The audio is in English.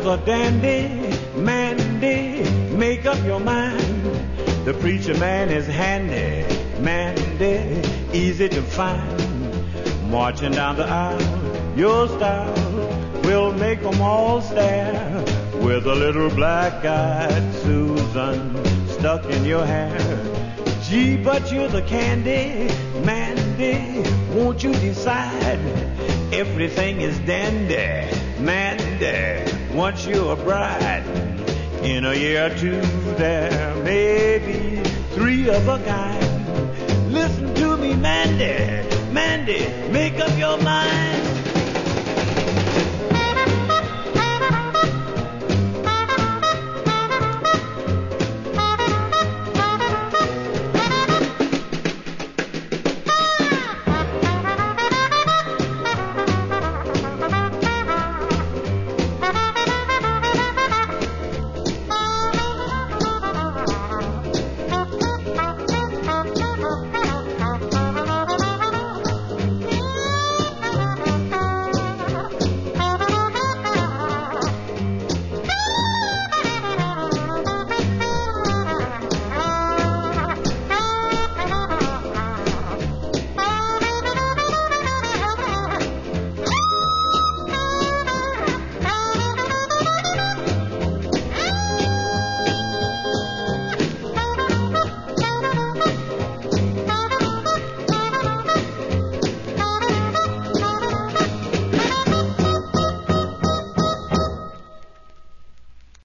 you's a dandy, Mandy, make up your mind. The preacher man is handy, Mandy, easy to find. Marching down the aisle, your style will make them all stare. With a little black-eyed Susan stuck in your hair. Gee, but you're the candy, Mandy, won't you decide? Everything is dandy, Mandy, once you're a bride. In a year or two there may be three of a kind. Listen to me, Mandy, Mandy, make up your mind.